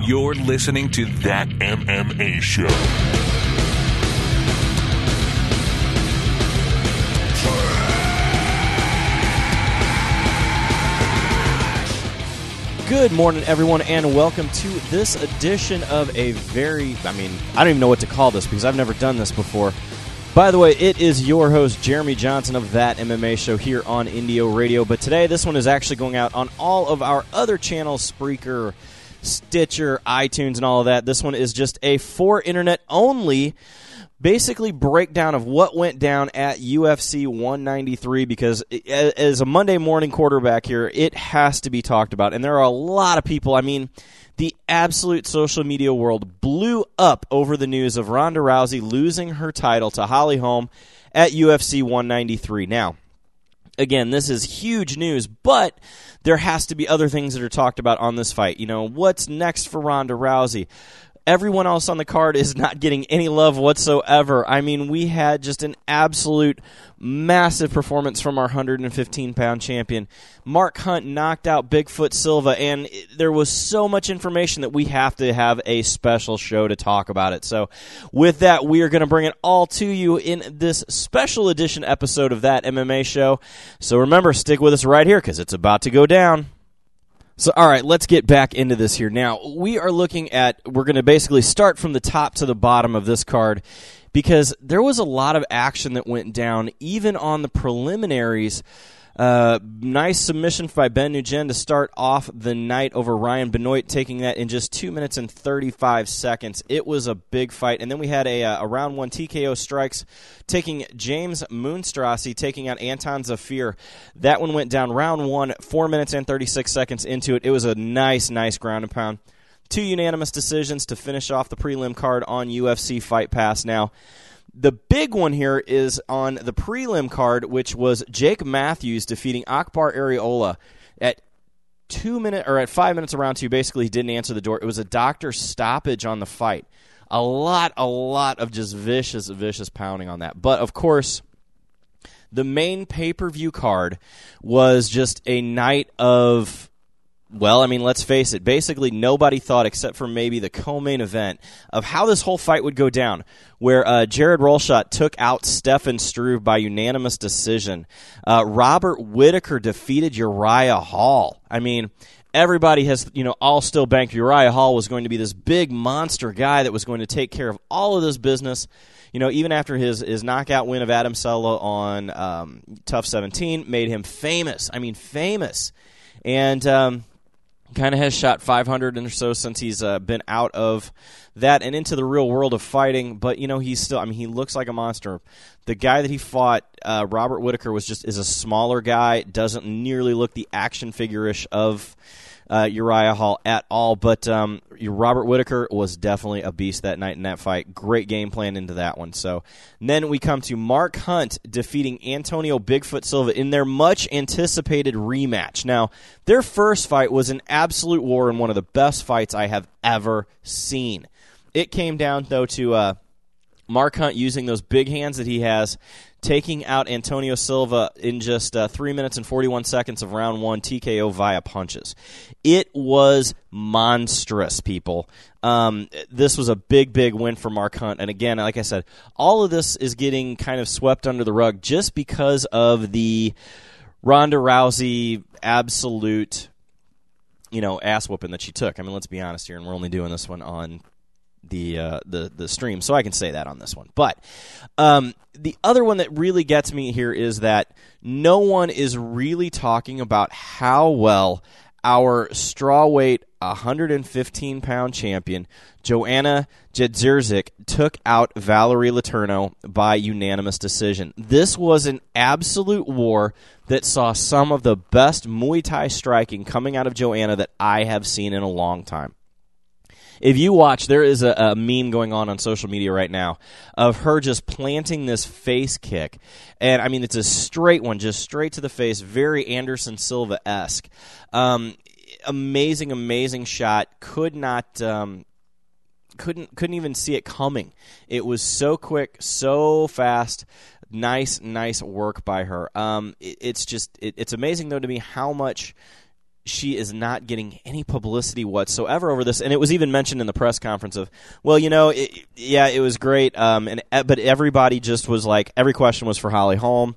You're listening to That MMA Show. Good morning, everyone, and welcome to this edition of a I don't even know what to call this because I've never done this before. By the way, it is your host, Jeremy Johnson of That MMA Show here on Indio Radio. But today, this one is actually going out on all of our other channels, Spreaker, Stitcher, iTunes, and all of that. This one is just a for internet only, basically breakdown of what went down at UFC 193, because as a Monday morning quarterback here, it has to be talked about. And there are a lot of people, the absolute social media world blew up over the news of Ronda Rousey losing her title to Holly Holm at UFC 193. Now, again, this is huge news, but there has to be other things that are talked about on this fight. You know, what's next for Ronda Rousey? Everyone else on the card is not getting any love whatsoever. We had just an absolute massive performance from our 115-pound champion. Mark Hunt knocked out Bigfoot Silva, and there was so much information that we have to have a special show to talk about it. So with that, we are going to bring it all to you in this special edition episode of That MMA Show. So remember, stick with us right here because it's about to go down. So, all right, let's get back into this here. Now, we're going to basically start from the top to the bottom of this card because there was a lot of action that went down, even on the preliminaries. Nice submission by Ben Nugent to start off the night over Ryan Benoit, taking that in just 2 minutes and 35 seconds. It was a big fight. And then we had a round one TKO strikes, taking James Moonstrassi, taking out Anton Zafir. That one went down round one, 4 minutes and 36 seconds into it. It was a nice ground and pound. 2 unanimous decisions to finish off the prelim card on UFC Fight Pass. Now, the big one here is on the prelim card, which was Jake Matthews defeating Akbar Arreola at 5 minutes of round two. Basically, he didn't answer the door. It was a doctor stoppage on the fight. A lot of just vicious pounding on that. But, of course, the main pay-per-view card was just a night of, let's face it, basically nobody thought, except for maybe the co-main event, of how this whole fight would go down, where Jared Rolshot took out Stefan Struve by unanimous decision. Robert Whittaker defeated Uriah Hall. Everybody has, all still banked Uriah Hall was going to be this big monster guy that was going to take care of all of this business. Even after his knockout win of Adam Sella on Tough 17 made him famous. Famous. And kind of has shot 500 or so since he's been out of that and into the real world of fighting. But, he's still, he looks like a monster. The guy that he fought, Robert Whittaker, is a smaller guy, doesn't nearly look the action figure-ish of Uriah Hall at all. But Robert Whittaker was definitely a beast that night in that fight. Great game plan into that one. So then we come to Mark Hunt defeating Antonio Bigfoot Silva in their much-anticipated rematch. Now, their first fight was an absolute war and one of the best fights I have ever seen. It came down, though, to Mark Hunt using those big hands that he has, taking out Antonio Silva in just 3 minutes and 41 seconds of round one TKO via punches. It was monstrous, people. This was a big win for Mark Hunt. And again, like I said, all of this is getting kind of swept under the rug just because of the Ronda Rousey absolute, ass whooping that she took. Let's be honest here, and we're only doing this one on the stream, so I can say that on this one. But the other one that really gets me here is that no one is really talking about how well our strawweight 115-pound champion Joanna Jędrzejczyk took out Valerie Letourneau by unanimous decision. This was an absolute war that saw some of the best Muay Thai striking coming out of Joanna that I have seen in a long time. If you watch, there is a meme going on social media right now of her just planting this face kick. And, it's a straight one, just straight to the face, very Anderson Silva-esque. Amazing shot. Couldn't even see it coming. It was so quick, so fast. Nice work by her. It's amazing, though, to me how much she is not getting any publicity whatsoever over this. And it was even mentioned in the press conference of, well, it was great. But everybody just was like, every question was for Holly Holm.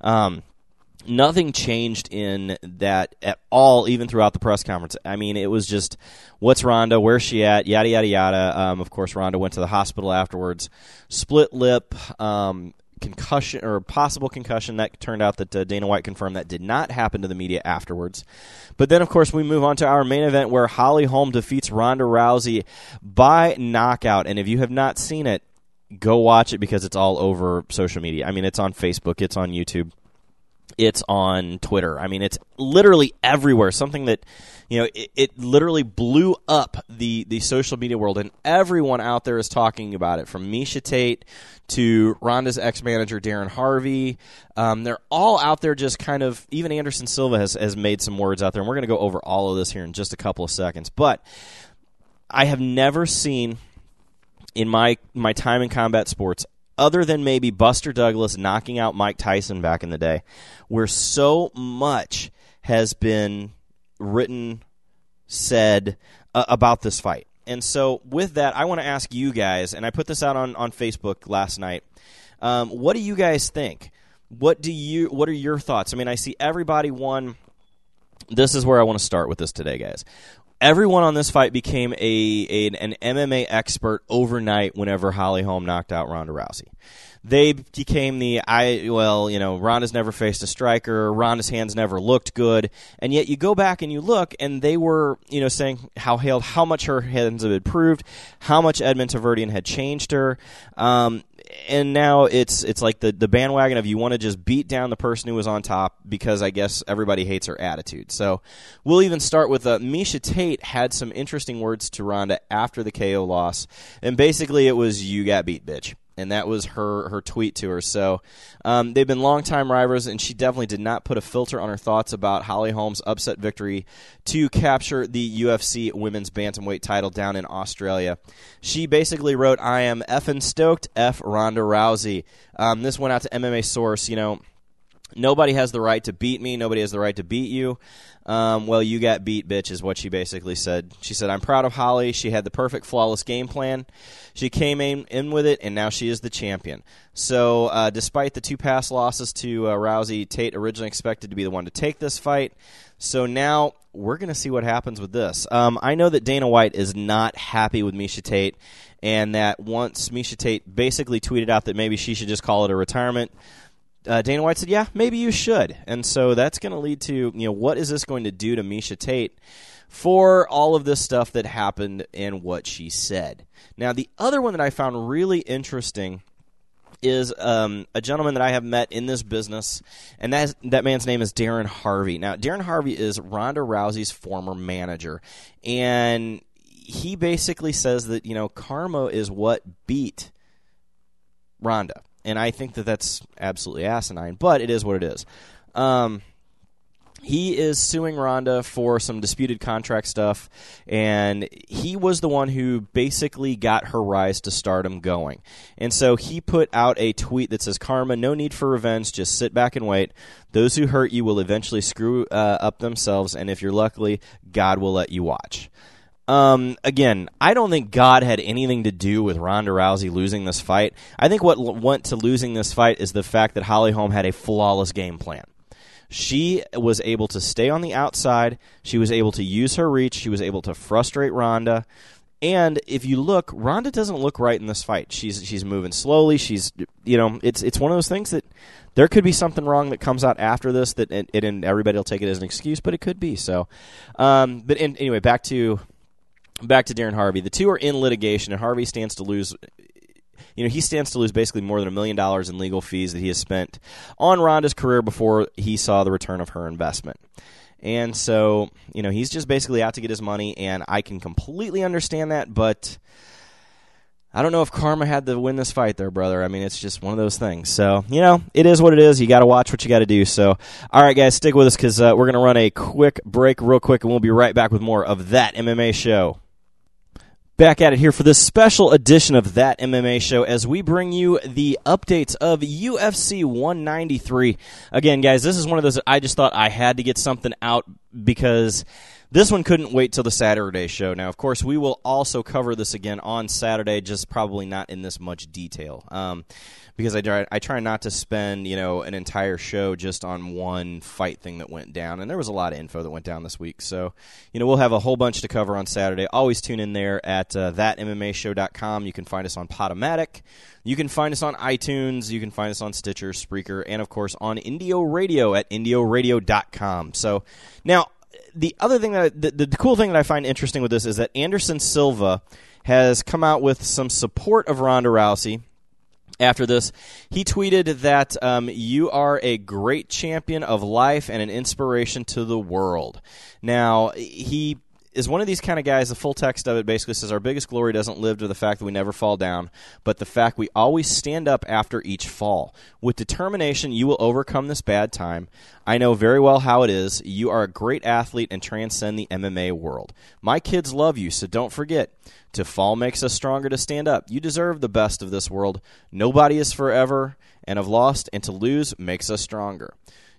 Nothing changed in that at all, even throughout the press conference. I mean, it was just, what's Ronda? Where's she at? Yada, yada, yada. Of course, Ronda went to the hospital afterwards. Split lip, concussion or possible concussion. That turned out that Dana White confirmed that did not happen to the media afterwards. But then, of course, we move on to our main event where Holly Holm defeats Ronda Rousey by knockout. And if you have not seen it, go watch it because it's all over social media. I mean, it's on Facebook. It's on YouTube. It's on Twitter. I mean, it's literally everywhere. Something that, it literally blew up the social media world, and everyone out there is talking about it, from Miesha Tate to Ronda's ex-manager Darren Harvey. They're all out there just kind of, even Anderson Silva has made some words out there, and we're going to go over all of this here in just a couple of seconds. But I have never seen, in my time in combat sports, other than maybe Buster Douglas knocking out Mike Tyson back in the day, where so much has been written, said about this fight. And so with that, I want to ask you guys, and I put this out on Facebook last night, what do you guys think? What are your thoughts? I mean, I see everybody won. This is where I want to start with this today, guys. Everyone on this fight became an MMA expert overnight whenever Holly Holm knocked out Ronda Rousey. They became Ronda's never faced a striker, Ronda's hands never looked good, and yet you go back and you look, and they were, saying how much her hands have improved, how much Edmond Taverdian had changed her, and now it's like the bandwagon of you want to just beat down the person who was on top because I guess everybody hates her attitude. So we'll even start with Miesha Tate had some interesting words to Ronda after the KO loss, and basically it was, "You got beat, bitch." And that was her tweet to her. So they've been longtime rivals, and she definitely did not put a filter on her thoughts about Holly Holm's upset victory to capture the UFC Women's Bantamweight title down in Australia. She basically wrote, "I am effing stoked, F Ronda Rousey." This went out to MMA Source. Nobody has the right to beat me. Nobody has the right to beat you. Well, you got beat, bitch, is what she basically said. She said, "I'm proud of Holly. She had the perfect, flawless game plan. She came in with it, and now she is the champion." So despite the two past losses to Rousey, Tate originally expected to be the one to take this fight. So now we're going to see what happens with this. I know that Dana White is not happy with Miesha Tate, and that once Miesha Tate basically tweeted out that maybe she should just call it a retirement, Dana White said, yeah, maybe you should. And so that's going to lead to, what is this going to do to Miesha Tate for all of this stuff that happened and what she said. Now, the other one that I found really interesting is a gentleman that I have met in this business, and that man's name is Darren Harvey. Now, Darren Harvey is Ronda Rousey's former manager, and he basically says that, karma is what beat Ronda. And I think that that's absolutely asinine, but it is what it is. He is suing Ronda for some disputed contract stuff, and he was the one who basically got her rise to stardom going. And so he put out a tweet that says, "Karma, no need for revenge, just sit back and wait. Those who hurt you will eventually screw up themselves, and if you're lucky, God will let you watch." Again, I don't think God had anything to do with Ronda Rousey losing this fight. I think what went to losing this fight is the fact that Holly Holm had a flawless game plan. She was able to stay on the outside. She was able to use her reach. She was able to frustrate Ronda. And if you look, Ronda doesn't look right in this fight. She's moving slowly. She's, it's one of those things that there could be something wrong that comes out after this that and everybody will take it as an excuse, but it could be. So, anyway, back to Darren Harvey. The two are in litigation, and Harvey stands to lose. He stands to lose basically more than $1 million in legal fees that he has spent on Ronda's career before he saw the return of her investment. And so, he's just basically out to get his money, and I can completely understand that, but I don't know if karma had to win this fight there, brother. I mean, it's just one of those things. So, it is what it is. You got to watch what you got to do. So, all right, guys, stick with us because we're going to run a quick break real quick, and we'll be right back with more of That MMA Show. Back at it here for this special edition of That MMA Show as we bring you the updates of UFC 193. Again, guys, this is one of those that I just thought I had to get something out because this one couldn't wait till the Saturday show. Now, of course, we will also cover this again on Saturday, just probably not in this much detail. Because I try not to spend, an entire show just on one fight thing that went down. And there was a lot of info that went down this week. So, we'll have a whole bunch to cover on Saturday. Always tune in there at thatmmashow.com. You can find us on Podomatic. You can find us on iTunes. You can find us on Stitcher, Spreaker, and, of course, on Indio Radio at indioradio.com. So, now, the other thing the cool thing that I find interesting with this is that Anderson Silva has come out with some support of Ronda Rousey. After this, he tweeted that you are a great champion of life and an inspiration to the world. Now, he is one of these kind of guys, the full text of it basically says, our biggest glory doesn't live to the fact that we never fall down, but the fact we always stand up after each fall. With determination, you will overcome this bad time. I know very well how it is. You are a great athlete and transcend the MMA world. My kids love you, so don't forget. To fall makes us stronger to stand up. You deserve the best of this world. Nobody is forever and have lost, and to lose makes us stronger.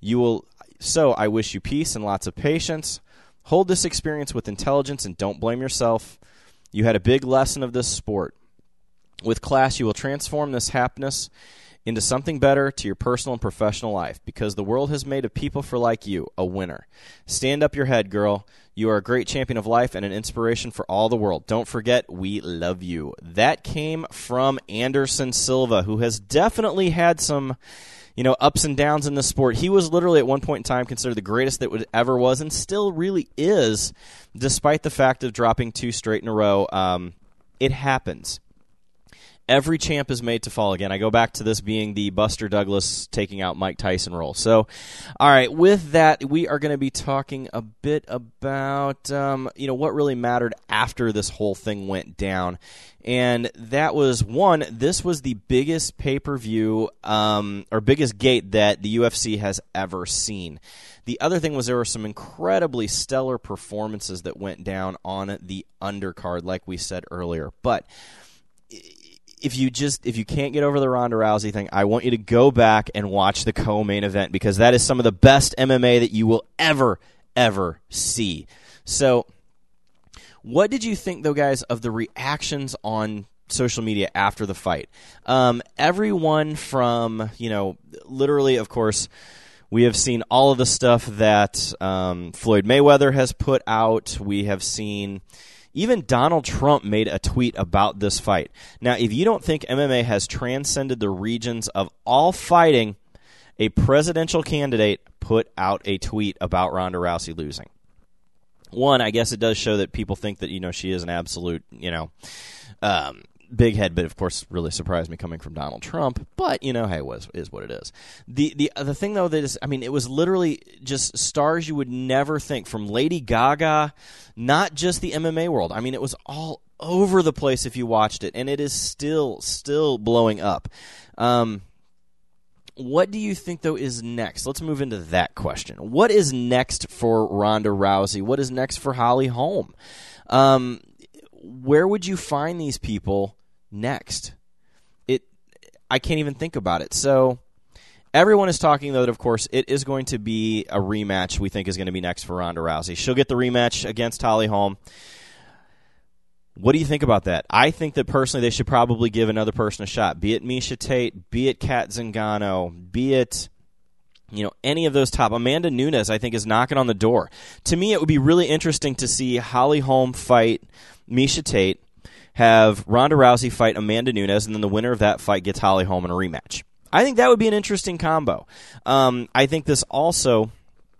So I wish you peace and lots of patience. Hold this experience with intelligence and don't blame yourself. You had a big lesson of this sport. With class, you will transform this happiness into something better to your personal and professional life because the world has made a people for like you, a winner. Stand up your head, girl. You are a great champion of life and an inspiration for all the world. Don't forget, we love you. That came from Anderson Silva, who has definitely had some ups and downs in the sport. He was literally at one point in time considered the greatest that ever was and still really is, despite the fact of dropping 2 straight in a row. It happens. Every champ is made to fall again. I go back to this being the Buster Douglas taking out Mike Tyson role. So, all right, with that, we are going to be talking a bit about, what really mattered after this whole thing went down. And that was, one, this was the biggest pay-per-view or biggest gate that the UFC has ever seen. The other thing was there were some incredibly stellar performances that went down on the undercard, like we said earlier. But if you can't get over the Ronda Rousey thing, I want you to go back and watch the co-main event because that is some of the best MMA that you will ever see. So, what did you think, though, guys, of the reactions on social media after the fight? Everyone from, literally, of course, we have seen all of the stuff that Floyd Mayweather has put out. We have seen even Donald Trump made a tweet about this fight. Now, if you don't think MMA has transcended the regions of all fighting, a presidential candidate put out a tweet about Ronda Rousey losing. One, I guess it does show that people think that, she is an absolute, big head, but of course really surprised me coming from Donald Trump. But, hey, it is what it is. The other thing, though, that is, it was literally just stars you would never think, from Lady Gaga, not just the MMA world. It was all over the place if you watched it, and it is still blowing up. What do you think, though, is next? Let's move into that question. What is next for Ronda Rousey? What is next for Holly Holm? Where would you find these people next? I can't even think about it. So everyone is talking, though, that, of course, it is going to be a rematch we think is going to be next for Ronda Rousey. She'll get the rematch against Holly Holm. What do you think about that? I think that personally they should probably give another person a shot, be it Miesha Tate, be it Kat Zingano, be it any of those top. Amanda Nunes, I think, is knocking on the door. To me, it would be really interesting to see Holly Holm fight Miesha Tate, have Ronda Rousey fight Amanda Nunes, and then the winner of that fight gets Holly Holm in a rematch. I think that would be an interesting combo. I think this also,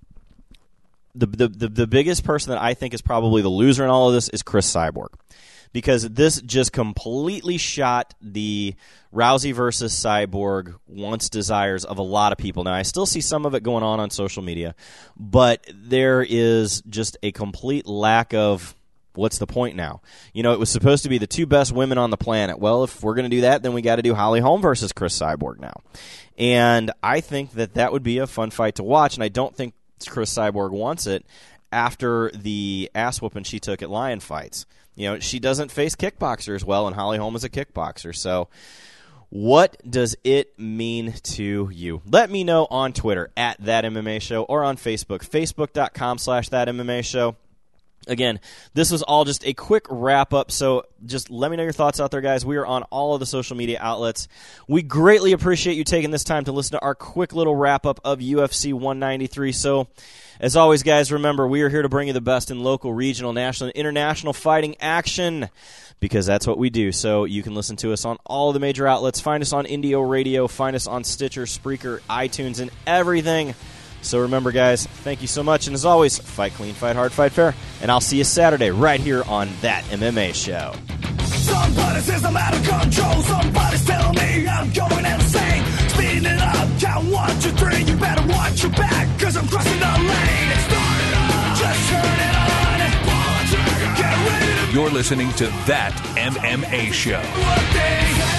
the biggest person that I think is probably the loser in all of this is Chris Cyborg. Because this just completely shot the Rousey versus Cyborg wants desires of a lot of people. Now, I still see some of it going on social media, but there is just a complete lack of what's the point now? It was supposed to be the 2 best women on the planet. Well, if we're going to do that, then we got to do Holly Holm versus Chris Cyborg now. And I think that would be a fun fight to watch, and I don't think Chris Cyborg wants it after the ass whooping she took at Lion Fights. she doesn't face kickboxers well, and Holly Holm is a kickboxer. So what does it mean to you? Let me know on Twitter at That MMA Show or on Facebook, facebook.com/ThatMMA Show. Again, this was all just a quick wrap-up, so just let me know your thoughts out there, guys. We are on all of the social media outlets. We greatly appreciate you taking this time to listen to our quick little wrap-up of UFC 193. So, as always, guys, remember, we are here to bring you the best in local, regional, national, and international fighting action, because that's what we do. So you can listen to us on all of the major outlets. Find us on Indio Radio. Find us on Stitcher, Spreaker, iTunes, and everything. So remember, guys, thank you so much. And as always, fight clean, fight hard, fight fair. And I'll see you Saturday right here on That MMA Show. Somebody says I'm out of control. Somebody's telling me I'm going insane. Speeding it up, count 1, 2, 3. You better watch your back, cause I'm crossing the lane. Start it up, just turn it on. Get ready to You're listening to That MMA Show.